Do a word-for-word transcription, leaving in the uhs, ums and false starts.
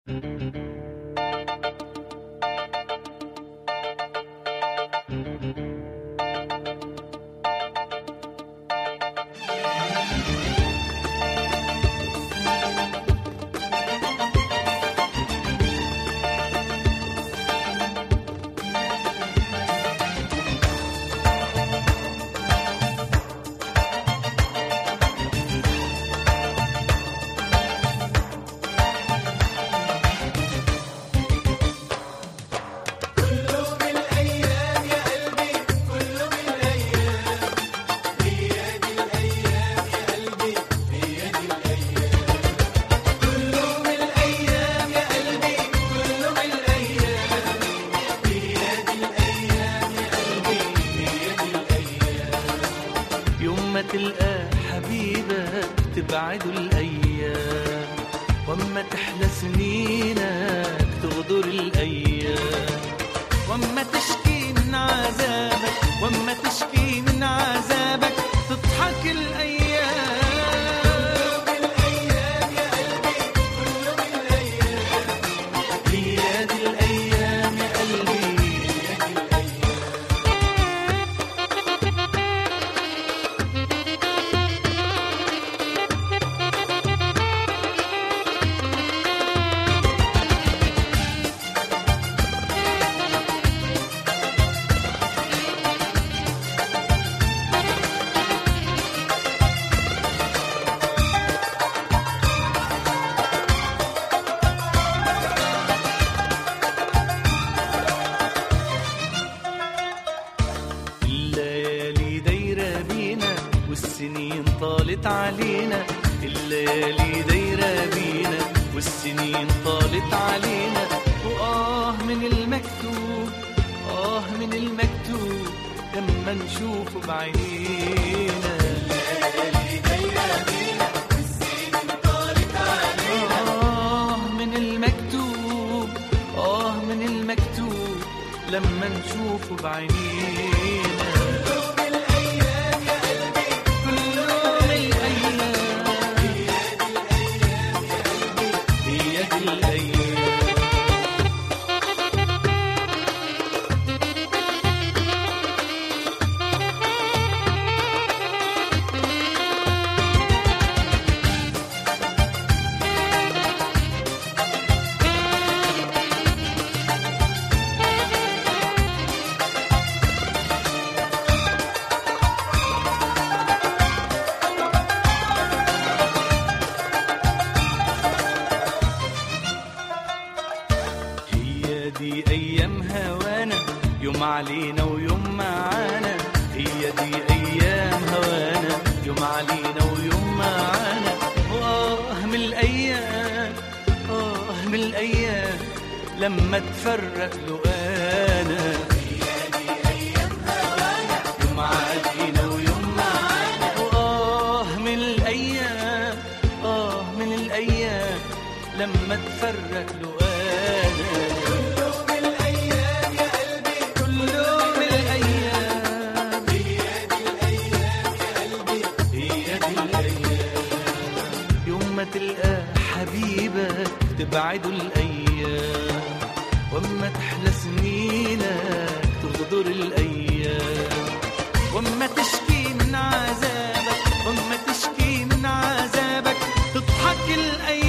ما تلقى حبيبك تبعده الأيام، وأما تحلى سنينك تغدر الأيام، وأما تشكي من عذابك وأما تشكي من عذابك تضحك الأيام. كله بالأيام يا قلبي، كله بالأيام، هي دي الأيام يا قلبي، هي دي الأيام. الليالي دايرة بينا والسنين طالت علينا، الليالي دايرة بينا والسنين طالت علينا، وآه من المكتوب، آه من المكتوب لما نشوفه بعينينا. الليالي دايرة بينا والسنين طالت علينا، آه من المكتوب، آه من المكتوب لما نشوفه بعينينا. دي أيام هوانا، يوم علينا ويوم معانا، هي دي أيام هوانا، يوم علينا ويوم معانا، وآه من الأيام، آه من الأيام لما تفرق لقانا. هي دي أيام هوانا، يوم علينا ويوم معانا، وآه من الأيام، آه من الأيام لما تفرق لقانا. تلقى حبيبك تبعده الأيام، وأما تحلى سنينك تغدر الأيام، وأما تشكي من عذابك وأما تشكي من عذابك تضحك الأيام.